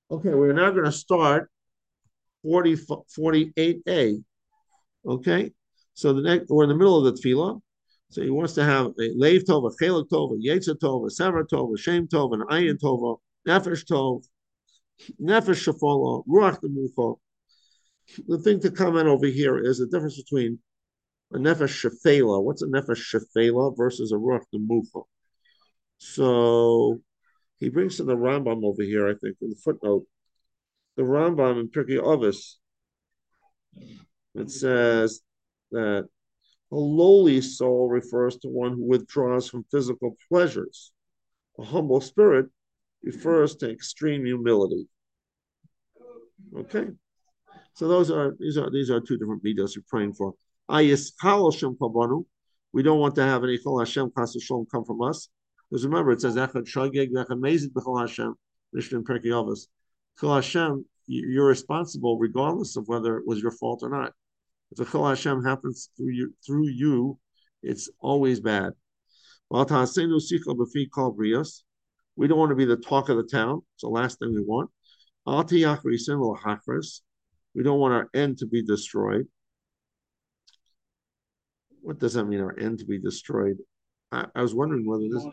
Okay, we're now going to start 48a. Okay, so the next we're in the middle of the tefillah. So he wants to have a leiv tov, a chelak tov, a yetzer tov, a sever tov, a shem tov, an ayin tov, nefesh tov, nefesh shafala, ruach demucha. The thing to comment over here is the difference between a nefesh shafela. What's a nefesh shafela versus a ruach demucha? So he brings to the Rambam over here, I think, in the footnote. The Rambam in Pirkei Avos, it says that a lowly soul refers to one who withdraws from physical pleasures. A humble spirit refers to extreme humility. Okay, so these are two different midos you're praying for. Ayis Chal Hashem Kabanu. We don't want to have any Chol Hashem Chas Shalom come from us, because remember it says Echad Shageg Echad Mezid B'Chol Hashem Mishnah Perkei Avos. Chol Hashem, you're responsible regardless of whether it was your fault or not. If the Chol Hashem happens through you, it's always bad. We don't want to be the talk of the town. It's the last thing we want. We don't want our end to be destroyed. What does that mean, our end to be destroyed? I was wondering whether this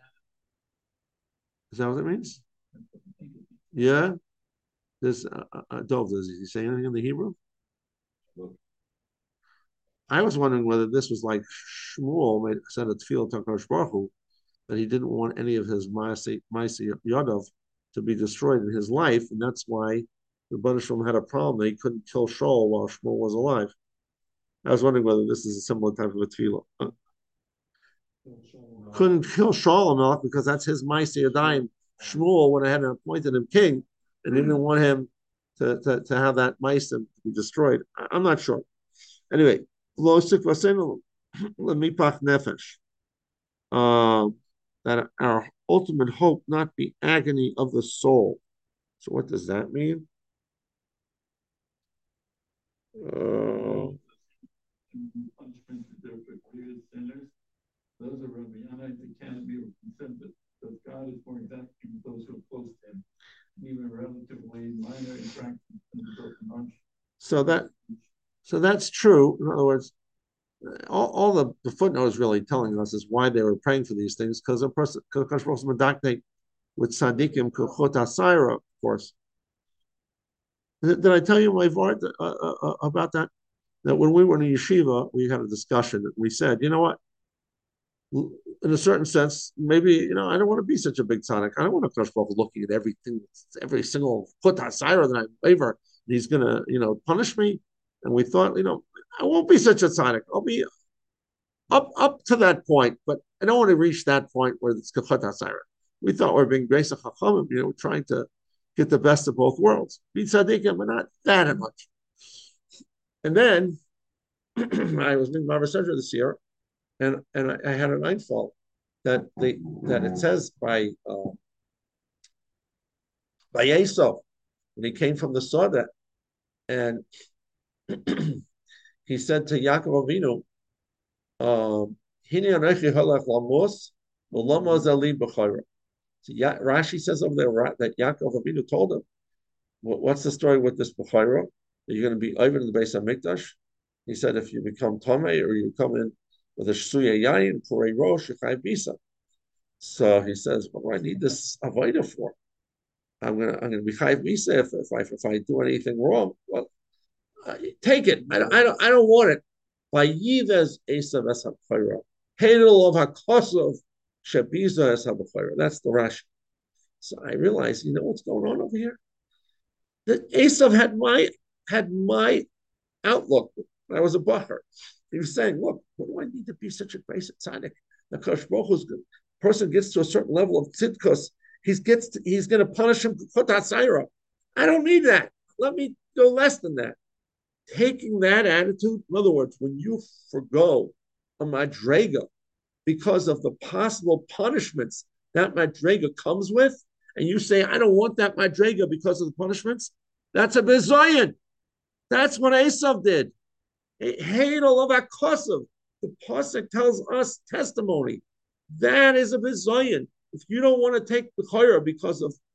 is that what it means? Yeah. This Dov, does he say anything in the Hebrew? I was wondering whether this was like Shmuel said at Tefillah Takash Baruch Hu, that he didn't want any of his Maaseh Yadav to be destroyed in his life, and that's why the Rebbeinu Shalom had a problem that he couldn't kill Shaul while Shmuel was alive. I was wondering whether this is a similar type of a tefillah. Couldn't kill Shaul enough because that's his Maaseh Yadayim. Shmuel went ahead and appointed him king, and he didn't want him to have that Maaseh to be destroyed. I'm not sure. Anyway, lo sikvasenu lemipach nefesh. That our ultimate hope not be agony of the soul. So what does that mean? Uh, Punishment reserved for clear sinners. Those are beyond the canopy of consensus. Because God is more exacting with those who are close to Him, even relatively minor infractions can result in hardship. so that so that's true. In other words, all the footnote is really telling us is why they were praying for these things, because a person medakne with tzaddikim kuchot asira, of course. Did I tell you my vart about that? That when we were in yeshiva, we had a discussion. We said, you know what? In a certain sense, maybe I don't want to be such a big tzaddik. I don't want to Kadosh Baruch looking at everything, every single chut hasira that I favor, and he's gonna punish me. And we thought, I won't be such a tzaddik. I'll be up to that point, but I don't want to reach that point where it's chut hasira. We thought we are being grace of chachamim, trying to get the best of both worlds. Be tzaddikim, but not that much. And then I was in Bava Center this year, and I had an einfall that it says by Esau when he came from the Soda, and he said to Yaakov Avinu, "Hini anechi halach lamos, v'lamos ali b'chayra." So Rashi says over there that Yaakov Avinu told him, "What's the story with this b'chayra? Are you going to be over in the base of Mikdash?" He said, "If you become Tomei or you come in with a Shsuya Yayin, Purei Rosh, Yechai Bisa." So he says, "What do I need this Avodah for? I'm gonna be Chayv Bisa if I do anything wrong. Well, take it. I don't want it." By Yivez Esav Eshabchayra, Hedel of Hakosov Shebiza Eshabchayra. That's the Rashi. So I realized, what's going on over here? That Esav had my outlook. I was a bacher. He was saying, "Look, what do I need to be such a basic tzaddik? The Kosh Baruch Hu's good. Person gets to a certain level of tzidkus, he's going to punish him for tatzayra. I don't need that. Let me go less than that." Taking that attitude, in other words, when you forgo a madrega because of the possible punishments that madrega comes with, and you say, "I don't want that madrega because of the punishments," that's a bizayin. That's what Esav did. Hadal of Akosov. The pasuk tells us testimony. That is a bizayin. If you don't want to take the chayra because of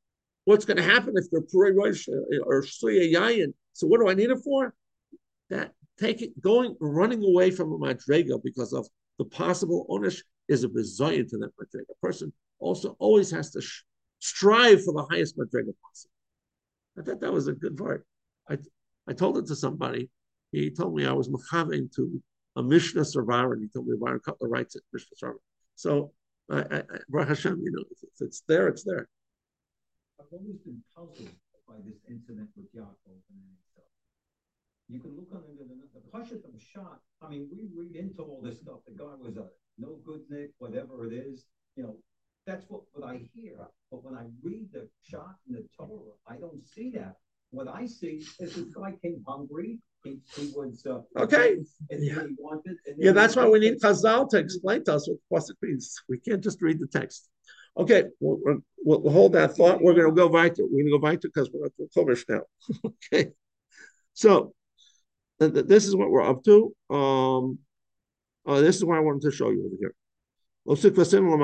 what's going to happen if they're Purei Rosh or Shliya Yayin? So what do I need it for? That running away from a madrega because of the possible onish is a bizayin to that madrega. A person also always has to strive for the highest madrega possible. I thought that was a good part. I told it to somebody. He told me I was mechavein to a Mishnah Sarvar, and he told me about a couple of rights at Mishnah Sarvar. So, Baruch Hashem, if it's there, it's there. I've always been puzzled by this incident with Yaakov and himself. You can look on the Pashut of Shot. I mean, we read into all this stuff. The guy was a no good Nick, whatever it is. That's what I hear. But when I read the Shot in the Torah, I don't see that. What I see is this guy came hungry. He was okay. And yeah. He wanted. And that's why we need Chazal to explain to us what it means. We can't just read the text. Okay, we'll hold that thought. We're going to go weiter. We're going to go weiter because we're going to Chumash now. Okay, so this is what we're up to. This is what I wanted to show you over here. We shouldn't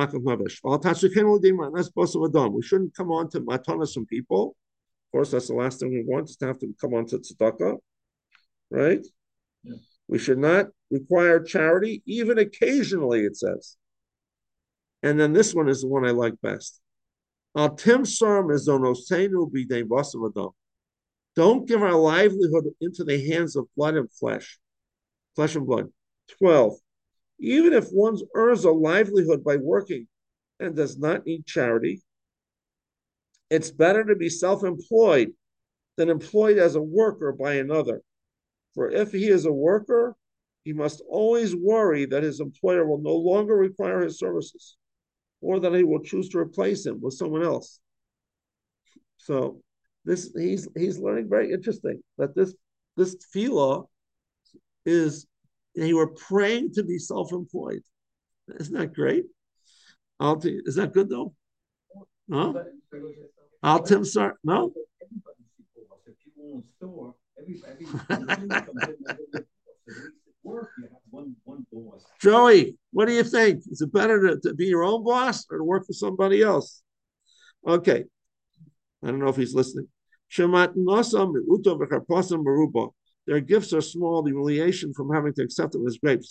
come on to matanas from people. Of course, that's the last thing we want, is to have to come on to tzedakah, right? Yeah. We should not require charity, even occasionally, it says. And then this one is the one I like best. Don't give our livelihood into the hands of blood and flesh and blood. 12. Even if one earns a livelihood by working and does not need charity, it's better to be self-employed than employed as a worker by another. For if he is a worker, he must always worry that his employer will no longer require his services, or that he will choose to replace him with someone else. So he's learning very interesting that this tefillah is, you were praying to be self-employed. Isn't that great? Is that good though? Huh? Al Timsar? No? If you own a store, work, you have one boss. Joey, what do you think? Is it better to be your own boss or to work for somebody else? Okay. I don't know if he's listening. Their gifts are small. The humiliation from having to accept them is great.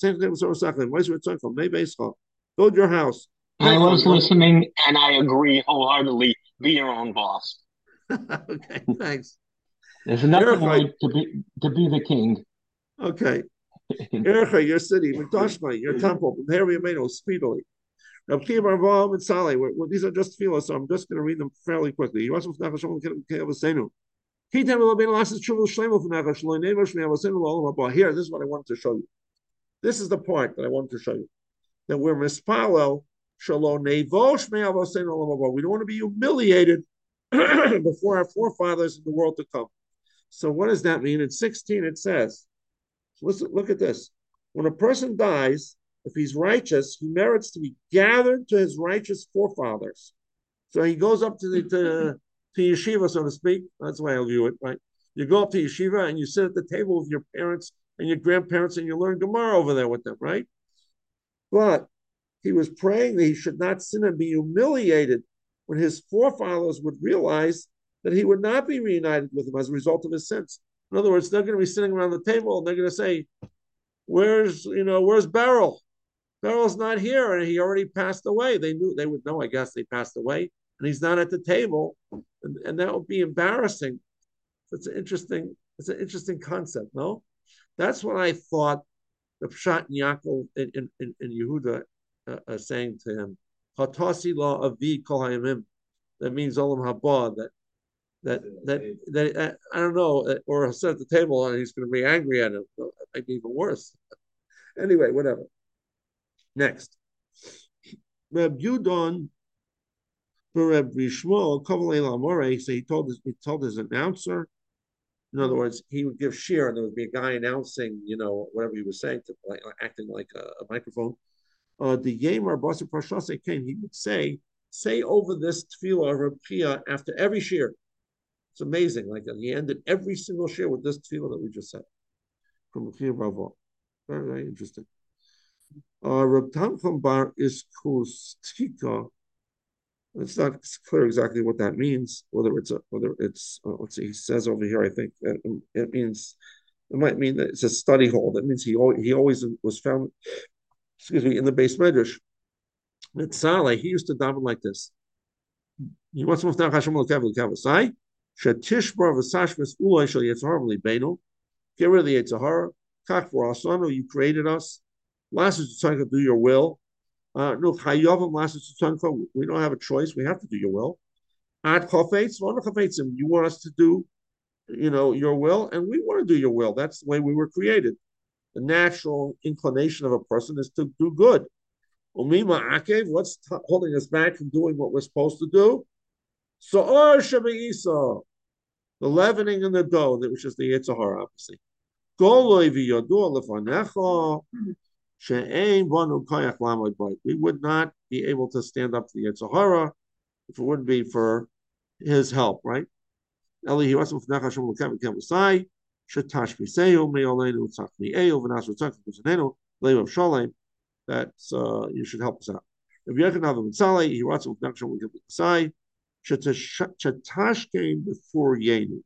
Build your house. I was listening, and I agree wholeheartedly. Be your own boss. Okay, thanks. There's nothing like to be the king. Okay. Ericha, your city, Mikdashma, your temple, prepare Yemeno speedily. Now, these are just feelers, so I'm just going to read them fairly quickly. Here, this is the what I wanted to show you. This is the part that I wanted to show you. That we're mispalo, we don't want to be humiliated before our forefathers in the world to come. So what does that mean? In 16, it says, listen, look at this. When a person dies, if he's righteous, he merits to be gathered to his righteous forefathers. So he goes up to yeshiva, so to speak. That's the way I view it, right? You go up to yeshiva and you sit at the table with your parents and your grandparents and you learn Gemara over there with them, right? But he was praying that he should not sin and be humiliated when his forefathers would realize that he would not be reunited with them as a result of his sins. In other words, they're going to be sitting around the table and they're going to say, where's Beryl? Beryl's not here, and he already passed away. They would know, I guess, they passed away, and he's not at the table, and that would be embarrassing. It's an interesting concept, no? That's what I thought the Pshat and Yaakov in Yehuda saying to him, Hatasi la avi kol hayamim. That means olam haba, that I don't know, or sit at the table and he's going to be angry at him. Maybe even worse. Anyway, whatever. Next, Reb Yudon, Reb Rishmo, Kavalei Lamore. So he told his announcer. In other words, he would give shir, and there would be a guy announcing, whatever he was saying, acting like a microphone. The Yemar Basar Parshase came. He would say over this tefillah of Reb Chia after every shir. It's amazing. Like he ended every single shir with this tefillah that we just said from Reb Chia Bravo. Very, very interesting. Reb Tanchum Bar is Kustika. It's not clear exactly what that means. Let's see. He says over here. I think that it means it might mean that it's a study hall. That means he always was found. Excuse me, in the base medrash. Mitzale, he used to daven like this. He wants to move down Hashem L'kev L'kevasai. Shetishbar v'sashvis uloi shel Yetzirah v'libeinu. Get rid of the Yetzirah. Kach v'rasanu, you created us. Last is to do your will. No, Chayovim last is to we don't have a choice. We have to do your will. Ad chafetz, v'onu chafetzim. You want us to do, your will, and we want to do your will. That's the way we were created. The natural inclination of a person is to do good. Umima akev, what's holding us back from doing what we're supposed to do? So, the leavening in the dough, which is the Yitzhahara, obviously. We would not be able to stand up to the Yitzhahara if it wouldn't be for his help, right? That you should help us out. If you can have a mitzale, he wants to say Shetashkein before Yenu,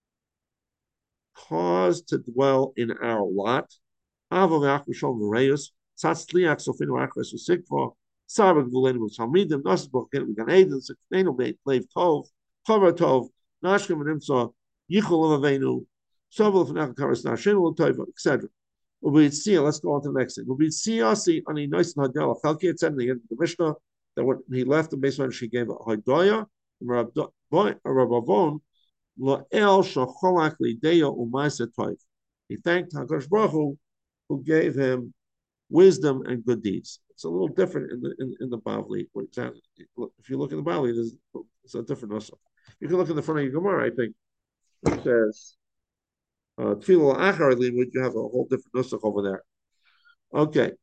cause to dwell in our lot. Avavach Mishol Moreus, Satzliach Sofino Achres Usikva, Sarvak Vulenu Talmidim, Nasbach Gan Eden, Sikneno Lev Tov, Cover Tov, Nashkim and Imsa, Yichol Avenu, Sobel Fanach Karas Nashin, Tova, etc. Let's go on to the next thing. On a nice Hadel Chalki, it said in the end of the Mishnah that when he left the basement, she gave a Hadoya, Rabavon, La'el Shacholach Lideya Umaisa Toiv. He thanked HaKadosh Baruch who gave him wisdom and good deeds. It's a little different in the Bavli. If you look at the Bavli, it's a different nusach. You can look at the front of your Gemara, I think. It says Tefillah Achar Limud, you have a whole different nusach over there. Okay.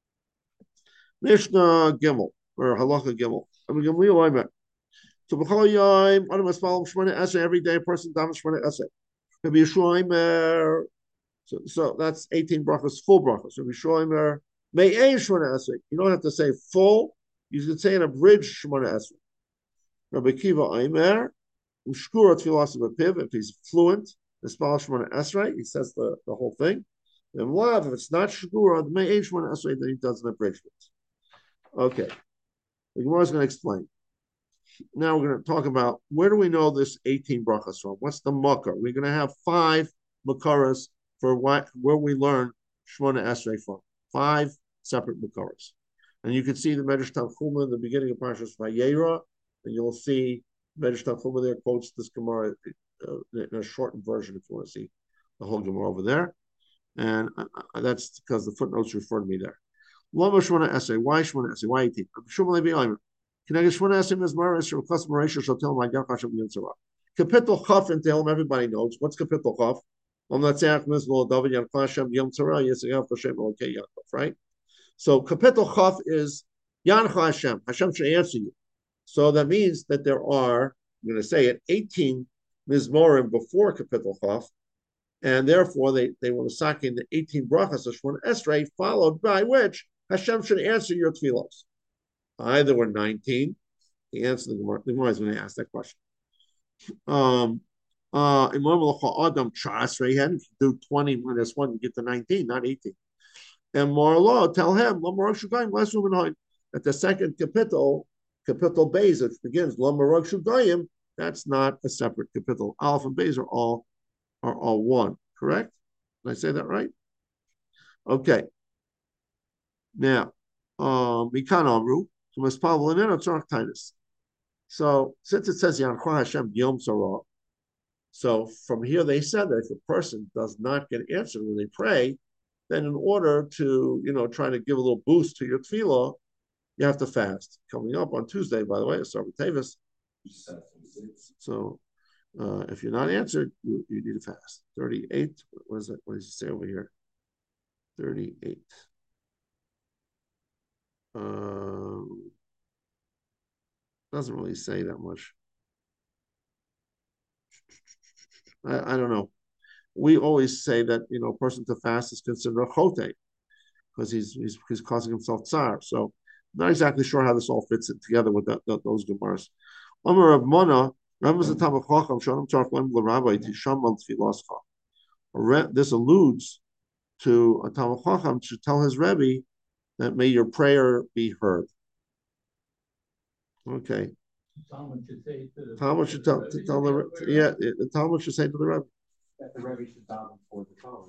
Mishnah Gimel, or Halacha Gimel. So every day a person daven Shemona Esrei. So that's 18 brachas, full brachas. So Shloimer Me'ei Shemona Esrei. You don't have to say full. You can say an abridged Shemona Esrei. Rabbi Kiva Aimer Ushkura Tfilas B'Piv. If he's fluent, the spell Shemona Esrei, he says the whole thing. And Lav, if it's not Shkura, the Me'ei Shemona Esrei, then he does an abridgment. Okay, the Gemara is going to explain. Now we're going to talk about where do we know this 18 brachas from? What's the makar? We're going to have 5 makaras for where we learn Shemona Esrei from. 5 separate makaras. And you can see the Medrash Tanchuma in the beginning of Parashas Vayera, and you'll see Medrash Tanchuma there quotes this Gemara in a shortened version if you want to see the whole Gemara over there. And that's because the footnotes refer to me there. Lama Shemona Esrei. Why Shemona Esrei? Why 18? Shemona Levi Ayman. Can I get Shemona Esrei Mizmaris or Chas Marisha shall tell my Gach Hashem Yitzhara. Kapitel Chaf and Tehillim, everybody knows. What's Kapitel Chaf? Right? So Kapitel Chaf is Yancha Hashem. Hashem should answer you. So that means that there are, I'm going to say it, 18 Mizmorim before Kapitel Chaf, and therefore they will sack in the 18 brachas of Shemona Esrei, followed by which Hashem should answer your tefillos. Either were 19. The answer the Gemara is going to ask that question. If you do 20 minus 1, you get to 19, not 18. And Marlo, tell him, at the second capital Beis, it begins, that's not a separate capital. Aleph and Beis are all one, correct? Did I say that right? Okay. Now, Mikan Amru, so since it says Yanchah Hashem Yom Tzara, so from here they said that if a person does not get answered when they pray, then in order to try to give a little boost to your tefillah, you have to fast. Coming up on Tuesday, by the way, it's Sabbath Tavis. So if you're not answered, you need to fast. 38. What is it? What does it say over here? 38. Doesn't really say that much. I don't know. We always say that a person to fast is considered a chote because he's causing himself tsar. So Not exactly sure how this all fits together with those Gemaras. Amar Rav Mana, Rav was a Talmid Chacham, Shalom Tzarech Lem L'Rabbi Tishamal Tfilascha. This alludes to a Talmid Chacham to tell his Rebbe that may your prayer be heard. Okay. Talmud should say to the Talmud should tell the Talmud should say to the Rebbe that the Rebbe should daven for the Talmud.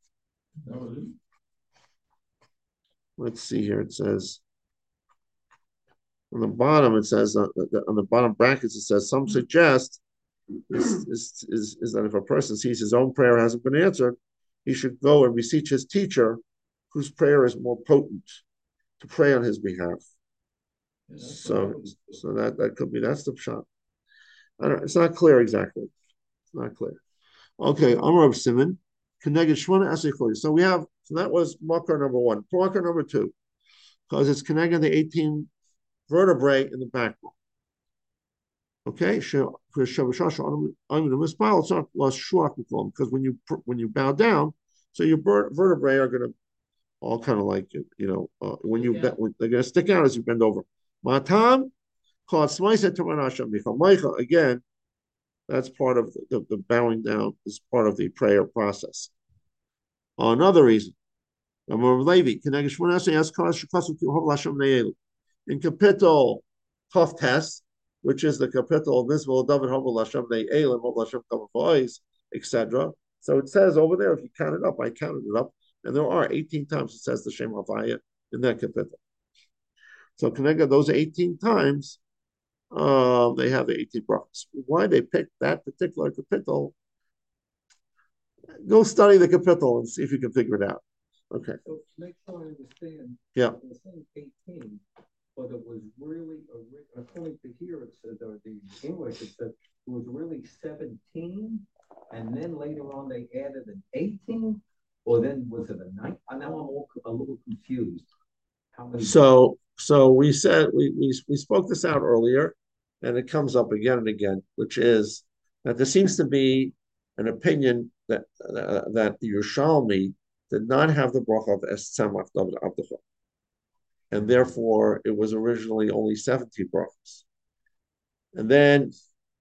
Let's see here. It says on the bottom. It says on the bottom brackets. It says some suggest is that if a person sees his own prayer hasn't been answered, he should go and beseech his teacher, whose prayer is more potent, to pray on his behalf. So that could be that's the shot. It's not clear exactly. It's not clear. Okay, Amar of Simon, Keneged Shmona Esecholi. So that was marker number one. Marker number two, because it's Keneged the 18 vertebrae in the backbone. Okay, because when you bow down, so your vertebrae are going to all kind of like when they're going to stick out as you bend over. Matam called again. That's part of the bowing down is part of the prayer process. Another reason, in Kapitel Test, which is the Kapitel of Mizmor David Havel Hashem Ne'elim of Hashem Kavavois, etc. So it says over there, if you count it up, I counted it up, and there are 18 times it says the Shem Havaya in that Kapitel. So connect those 18 times. They have the 18 brachas. Why they picked that particular kapitel? Go study the kapitel and see if you can figure it out. Okay. So to make sure I understand, yeah, it's saying 18, but it was really according to here it said, or the English it said it was really 17, and then later on they added an 18, or then was it a 9? Now I'm all a little confused. How many? So we said we spoke this out earlier, and it comes up again and again, which is that there seems to be an opinion that the Yerushalmi did not have the bracha of Es Tzemach David Abdecha, and therefore it was originally only 70 brachas. And then,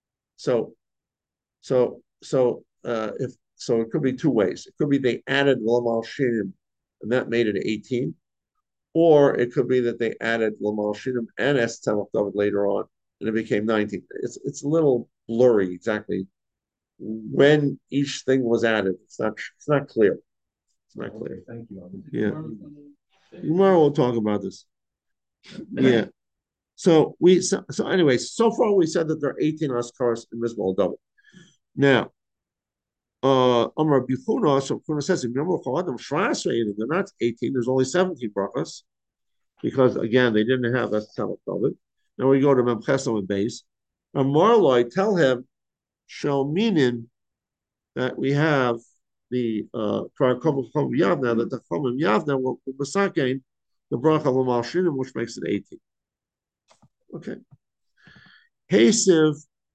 it could be two ways. It could be they added Lamal Shinim, and that made it 18. Or it could be that they added Lamal Shinim and Es Tzemach David later on, and it became 19. It's a little blurry exactly when each thing was added. It's not clear. It's not clear. Thank you. Yeah. Tomorrow we'll talk about this. Yeah. So anyway, so far we said that there are 18 askaras in Mizmor David. Now, Amar Bichuna, so Kuna says, they're not 18, there's only 17 brachas, because again, they didn't have that Talmud David. Now we go to Mem Chesam and Beis. Marloi, tell him, Shalminin, that we have the Karakom Yavna, that the Chomim Yavna will Masakein, the bracha Lamal Shinim, which makes it 18. Okay. Hesiv.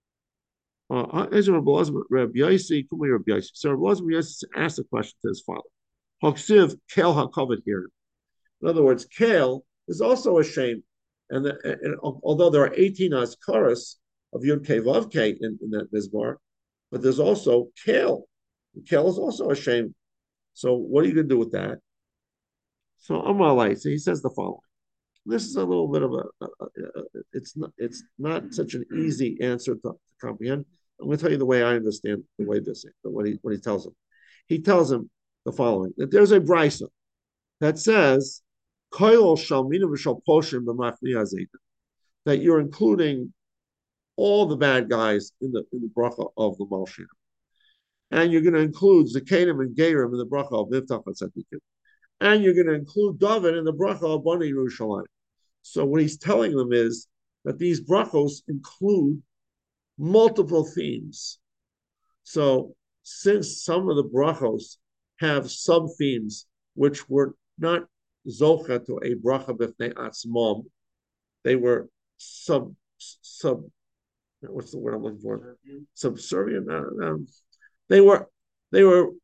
So Rabbi Yossi asked a question to his father. Hoksiv Kel HaKavod here. In other words, Kel is also a shame, and although there are 18 askaras of Yud Kei Vav Kei in that mizmor, but there's also Kel. Kel is also a shame. So what are you going to do with that? So Amalai, so he says the following. This is a little bit of it's not such an easy answer to comprehend. I'm going to tell you the way I understand what he tells him. He tells him the following: that there's a brisa that says that you're including all the bad guys in the bracha of the Malshim, and you're going to include Zakanim and Gerim in the bracha of Niftach Tzadikim, and you're going to include David in the bracha of Bani Yerushalayim. So what he's telling them is that these brachos include multiple themes. So since some of the brachos have sub-themes which were not zocha to a bracha b'fnei atzmam, they were what's the word I'm looking for? Subservient. They were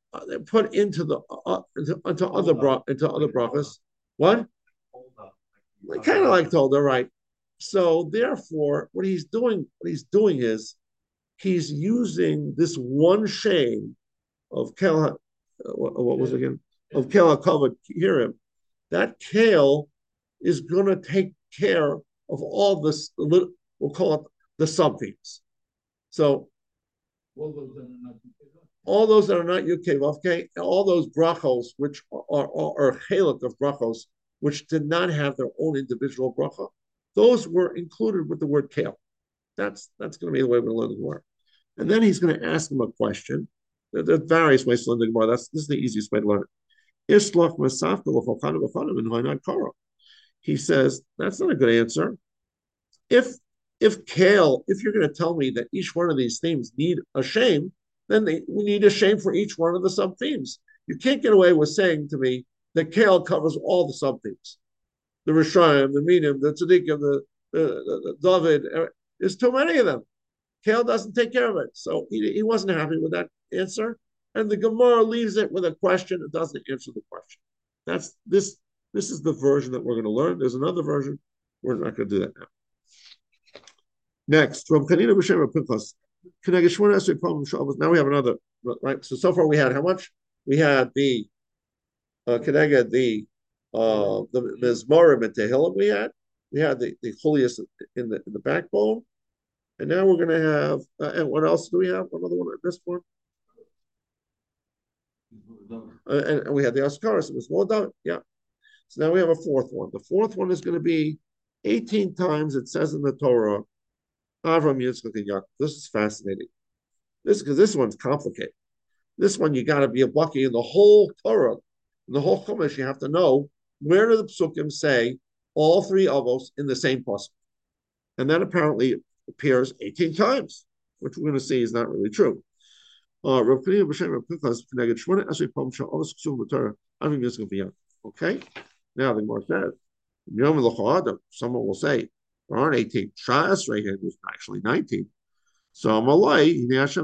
put into the into other brachas. What? kind of like told her, right? So therefore, what he's doing is he's using this one shame of Kel, what was it again? Of Kel HaKavod Kirim. That Kale is going to take care of all this, we'll call it the sub-themes. So all those that are not Yud Vavke, all those brachos, which are chelik of brachos, which did not have their own individual bracha, those were included with the word kale. That's going to be the way we learn the Gemara. And then he's going to ask him a question. There are various ways to learn the Gemara. This is the easiest way to learn it. He says, that's not a good answer. If kale, if you're going to tell me that each one of these themes need a shame, then we need a shame for each one of the sub themes. You can't get away with saying to me that kale covers all the sub themes. The Rishayim, the Minim, the Tzaddikim, the David. There's too many of them. Kale doesn't take care of it. So he wasn't happy with that answer. And the Gemara leaves it with a question. It doesn't answer the question. That's this. This is the version that we're going to learn. There's another version. We're not going to do that now. Next, from Kanina B'Shem Pinchas. Now we have another, right? So far we had how much? We had the Keneged, the Mizmorim and Tehillim we had the Chulias in the backbone. And now we're going to have, and what else do we have? Another one at this point? And we had the Askaris, it was more done. Yeah. So now we have a fourth one. The fourth one is going to be 18 times it says in the Torah, Avram, Yitzchak, and Yaakov. This is fascinating. Because this one's complicated. This one, you got to be a bucky in the whole Torah, in the whole Chumash. You have to know where do the Psukim say all three avos in the same pasuk. And that apparently appears 18 times, which we're going to see is not really true. Okay, now the Gemara says, someone will say, there aren't 18. Shas right here, there's actually 19. So Amalai,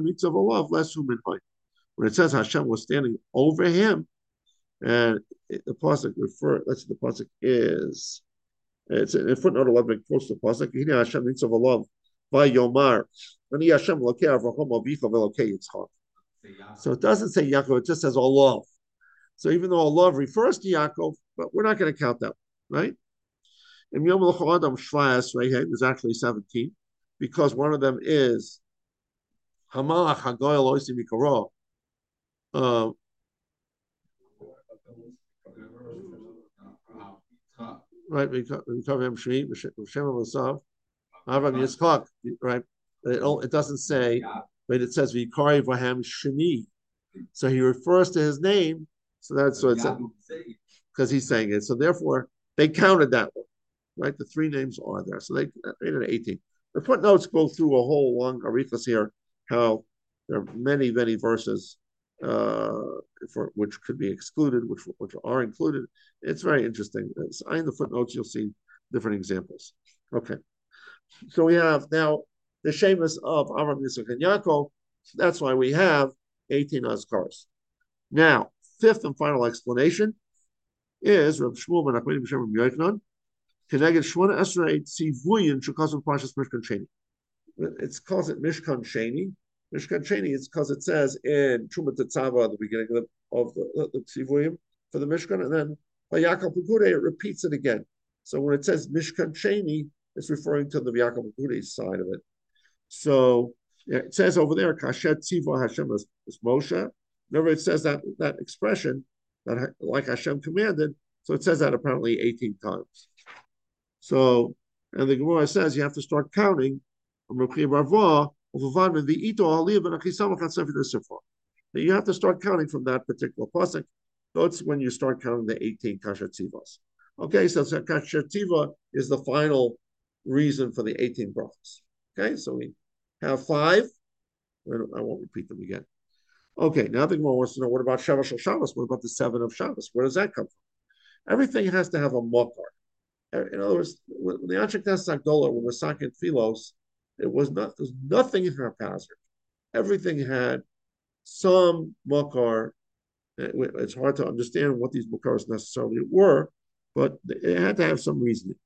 when it says Hashem was standing over him, and the pasuk let's see, the pasuk is, it's in footnote 11, it quotes the pasuk, Hashem mitzav alav, vayomar, ani Hashem lokei Avraham avicha velokei Yitzchak. So it doesn't say Yaakov, it just says alav. So even though alav refers to Yaakov, but we're not going to count that, right? And Yom Adam Shvayas right here is actually 17, because one of them is Hamalach Hagoyel Oisi Mikaro. Right, we cover him Shmi, Shem Masav, Avram Yitzchak, right? It doesn't say, but it says Vikari Vahem Shemi. So he refers to his name, so it's because he's saying it. So therefore, they counted that one. Right, the three names are there, so they made it 18. The footnotes go through a whole long arichas here, how there are many verses for which could be excluded, which are included. It's very interesting. In the footnotes, you'll see different examples. Okay, so we have now the Shemus of Avram, Yitzchak, and Yaakov. That's why we have 18 Azkars. Now, fifth and final explanation is Reb Shmuel ben Achmei b'Shem Reb Yochanan. Keneged Shmona Esrei Tzivuyin Shukazon Parshas Mishkan Sheni. It calls it Mishkan Sheni. Mishkan Sheni is because it says in Truma Tetzava at the beginning of the Tzivuyim for the Mishkan, and then by Yaakov Pekude it repeats it again. So when it says Mishkan Sheni, it's referring to the Yaakov Pekude side of it. So yeah, it says over there Kashet Tziva Hashem is Moshe. Remember, it says that expression that like Hashem commanded. So it says that apparently 18 times. So, and the Gemara says you have to start counting. That you have to start counting from that particular pasuk. That's when you start counting the 18 kasher tzivos. Okay, so kasher tziva is the final reason for the 18 brachos. Okay, so we have 5. I won't repeat them again. Okay, now the Gemara wants to know, what about Shavuos Shel Shabbos? What about the 7 of Shabbos? Where does that come from? Everything has to have a makar. In other words, when the Anshe Knesset Agdola, when we're saking Philos, there's nothing haphazard. Everything had some makar. It's hard to understand what these makars necessarily were, but it had to have some reasoning.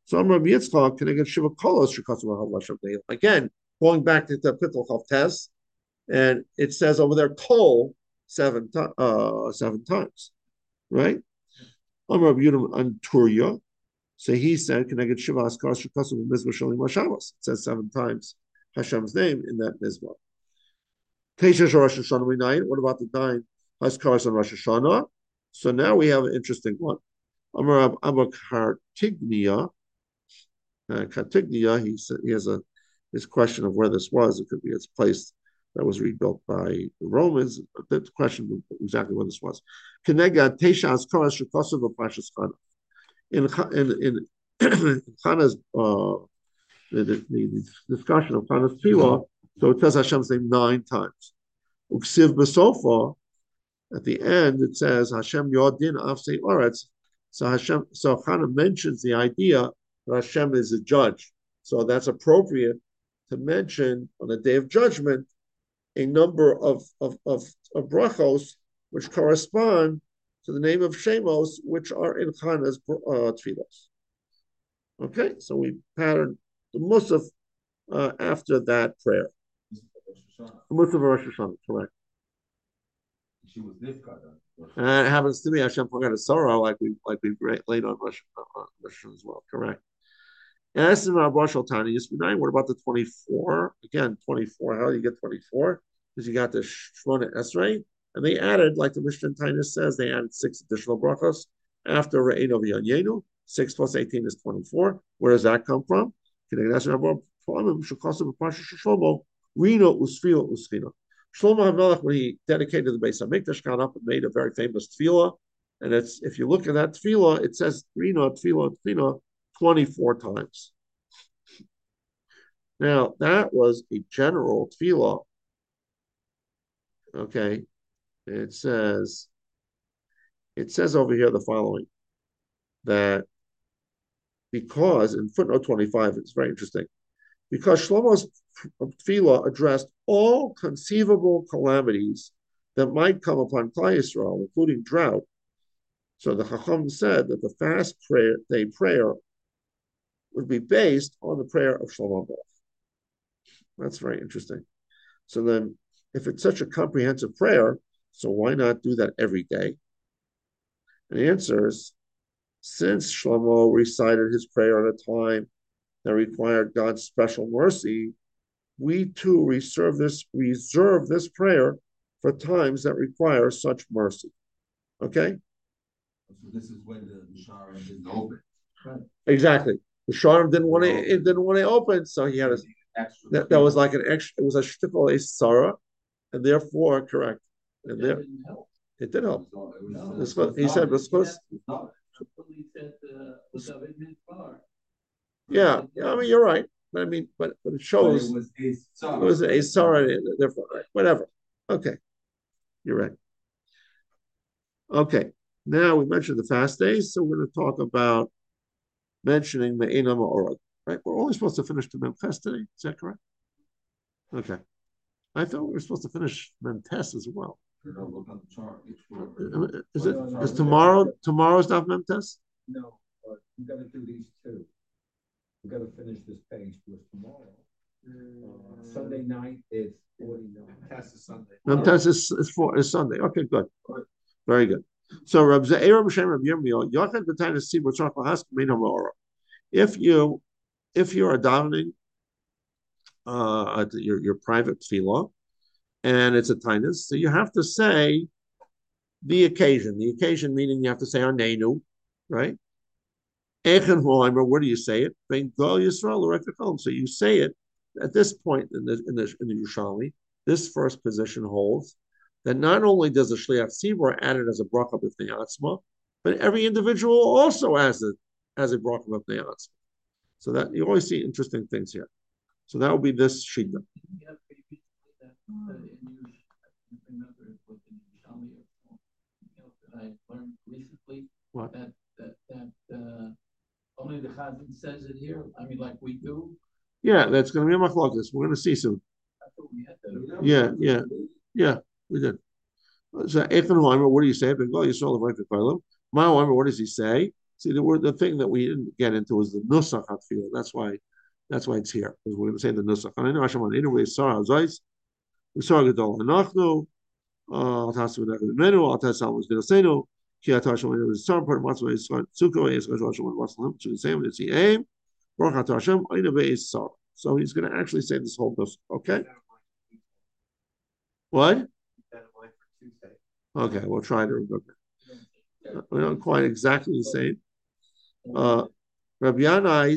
So I'm Rabbi Yitzchak, can I get Shiva Kolos again, going back to the Pittel Chav Tes, and it says over there Kol seven times, right? I'm Rabbi Yudam Anturia. So he said, can I get Shiva Askar Shekasim Mizvah Shalim Hashavas? It says 7 times Hashem's name in that Mizvah. Teisha Rosh Hashanah Minayin. What about the 9 Haskars on Rosh Hashanah? So now we have an interesting one. Amar Kartignia. Kartignia, he has his question of where this was. It could be its place that was rebuilt by the Romans. The question exactly where this was. Kenega Teisha Askaras Shekasim Pashas Chana. In Chana's the discussion of Chana's Tefillah, so it says Hashem's name 9 times. Uksiv Besofa, at the end it says Hashem Yodin Afsei Oretz. So Chana mentions the idea that Hashem is a judge. So that's appropriate to mention on the day of judgment a number of brachos which correspond to the name of Shemos, which are in Chana's tefillos. Okay, so we pattern the Musaf after that prayer. The Musaf of Rosh Hashanah, correct. She was this guy. And it happens to me, Hashem forgot a sorrow like we laid on Rosh Hashanah as well, correct. And that's in our Barshal Tani Yisminai. What about the 24? Again, 24. How do you get 24? Because you got the Shmona Esrei. And they added, like the Mishnah Tainus says, they added 6 additional brachos after Re'eno V'Yanyenu. 6 plus 18 is 24. Where does that come from? Shlomo HaMelech, when he dedicated the Beis HaMikdash, got up and made a very famous tefillah. And it's, if you look at that tefillah, it says Rino, tefillah, 24 times. Now, that was a general tefillah. Okay. It says over here the following, that because in footnote 25, it's very interesting, because Shlomo's tefillah addressed all conceivable calamities that might come upon Klal Yisrael, including drought. So the Chacham said that the fast day prayer would be based on the prayer of Shlomo Melech. That's very interesting. So then, if it's such a comprehensive prayer, so why not do that every day? And the answer is, since Shlomo recited his prayer at a time that required God's special mercy, we too reserve this prayer for times that require such mercy. Okay? So this is when the Sharon didn't open. Right. Exactly. The Sharon didn't want to open, so he had that was like an extra. It was a shtickle a Sarah, and therefore correct. And That there didn't help. it did help. No, He said, "Because He said, was David Midbar. yeah, I mean you're right, but I mean, but it shows it it was a Sarah, therefore whatever. Okay, you're right. Okay, now we mentioned the fast days, so we're going to talk about mentioning the Einam Orad. Right, we're only supposed to finish the Memches today. Is that correct? Okay, I thought we were supposed to finish Memtes as well. Look on the chart. Is tomorrow's not Memtes? No, but we gotta do these 2. We gotta finish this page with tomorrow. Sunday night is 49. That's the Sunday. Memtes is Sunday. Okay, good. Very good. So Reb Ze'er B'Shem Reb Yirmiyah, Yochad B'Tayna Sib B'Tzarach L'Hask Meina Ma'ora. If you're davening your private tefillah, and it's a tainus, so you have to say the occasion. The occasion meaning you have to say Anenu, right? Echen Hoimer, where do you say it? Ben Go Yisrael L'Rekachom. So you say it at this point in the Yerushalmi. This first position holds that not only does the Shliach Tzibur add it as a bracha b'fnei atzma, but every individual also has it as a bracha b'fnei atzma. So that you always see interesting things here. So that will be this shita. I learned recently What? that only the Chazan says it here. I mean, like we do. Yeah, that's going to be a machlokes. We're going to see soon. I thought we had that. Yeah, we did. So Echen Hoimer, what do you say? Ben Go Yisrael L'Rekachom. Ma Hoimer, what does he say? See, the thing that we didn't get into was the nusach hatfila. That's why it's here, because we're going to say the nusach. And I know Hashem anyway. Sarah Zais, Sarah Gadol Anachnu, Al Tasu Menu, Al Tasal was Dinasenu, Ki Atasha when it was some part of Matzah is Suko is Hashem and Waslam to the same. It's the aim. Baruch Hashem Ainabe is Sarah. So he's going to actually say this whole nusach. Okay. What? Okay, we'll try to remember. We're not quite exactly the same. Rabbi Yanai,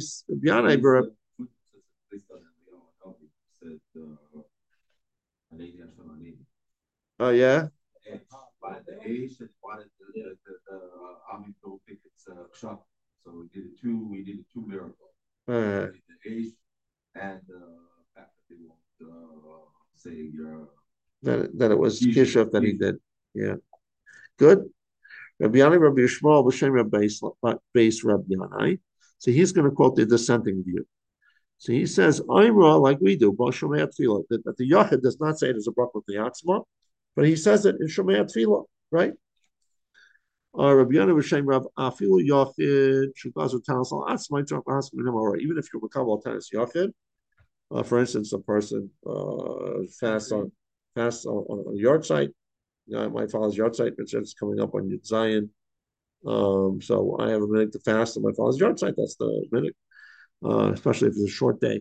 oh yeah. By the age that wanted the Ami don't think it's kshak. So we did a two miracle. The age and the fact that they won't say that it was Kishuf that he did. Yeah. Good. Rabbi Yanai, Rabbi Yishmael, B'Shem Rabbi Beis Rabbi Yanai. So he's going to quote the dissenting view. So he says, Imra, like we do, that the Yachid does not say it as a bracha with the Atzma, but he says it in Shomei Tefillah, right? Rabbi Yanai B'Shem Rav Afilu Yachid Shukazu Tanas Al Atzma Yitzchak Haskim Minam. Even if you're Makabal Tanas Yachid, for instance, a person fasts on a yard site. My father's yard site, which is coming up on Yud Zion. So I have a minute to fast on my father's yard site. That's the minute, especially if it's a short day.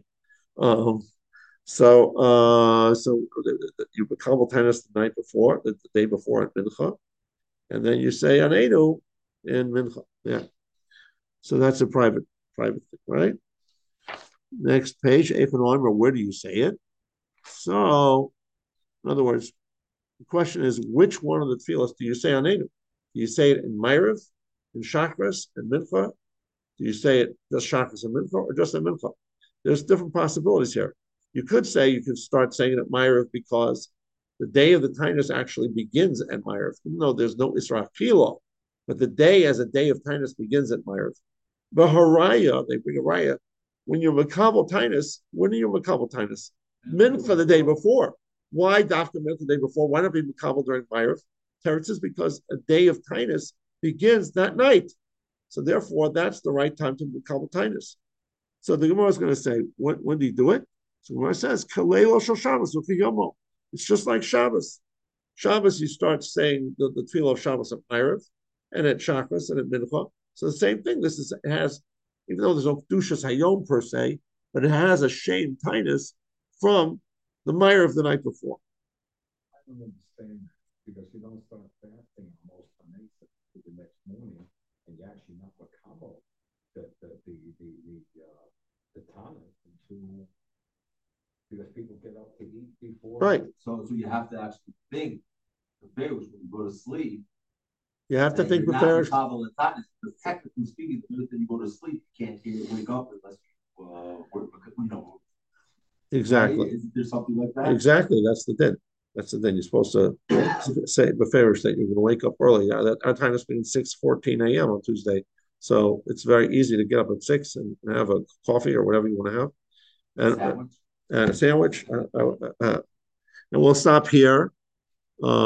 So you become tennis the night before, the day before at Mincha, and then you say Aneinu in Mincha. Yeah. So that's a private thing, right? Next page, where do you say it? So, in other words, the question is, which one of the tefillos do you say Aneinu? Do you say it in Ma'ariv, in Shachris, and Mincha? Do you say it just Shachris and Mincha, or just in Mincha? There's different possibilities here. You could start saying it at Ma'ariv because the day of the Tainus actually begins at Ma'ariv, even though there's no Isra Kilo, but the day as a day of Tainus begins at Ma'ariv. But Haraya, they bring a raya. When you're Makabal Tainus, when are you Makabal Tainus? Mincha the day before. Why Dafka Mincha the day before? Why not be Makabal during Ma'ariv? Teretz is because a day of Tainus begins that night. So therefore, that's the right time to Makabal Tainus. So the Gemara is going to say, when do you do it? So the Gemara says, Kalelo Shal Shabbos Ukiyomo. It's just like Shabbos. Shabbos, you start saying the tefillah of Shabbos at Ma'ariv, and at Shachris, and at Mincha. So the same thing. It has, even though there's no Kedushas Hayom per se, but it has a shame Tainus from the Ma'ariv of the night before. I don't understand because you don't start fasting almost on the next morning, and you actually not makabel the Tanis until because people get up to eat before. Right. So you have to actually think the Pharaohs when you go to sleep. You have to think the Pharaohs. Because technically speaking, the minute that you go to sleep, you can't wake up unless you Exactly. Right? Is there something like that? Exactly. That's the thing. You're supposed to say beferish that you're going to wake up early. Our time has been 6:14 a.m. on Tuesday, so it's very easy to get up at 6 and have a coffee or whatever you want to have, and a sandwich. And we'll stop here.